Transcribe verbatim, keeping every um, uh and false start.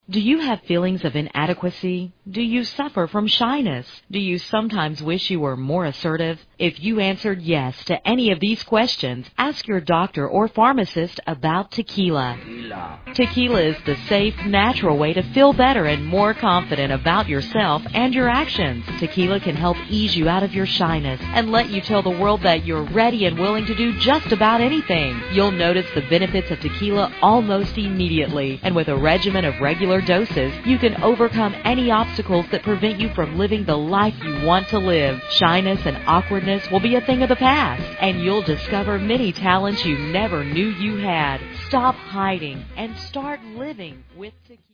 Do you have feelings of inadequacy? Do you suffer from shyness? Do you sometimes wish you were more assertive? If you answered yes to any of these questions, ask your doctor or pharmacist about tequila. Tequila. Tequila is the safe, natural way to feel better and more confident about yourself and your actions. Tequila can help ease you out of your shyness and let you tell the world that you're ready and willing to do just about anything. You'll notice the benefits of tequila almost immediately, and with a regimen of regular doses, you can overcome any obstacles that prevent you from living the life you want to live. Shyness and awkwardness will be a thing of the past, and you'll discover many talents you never knew you had. Stop hiding and start living with tequila.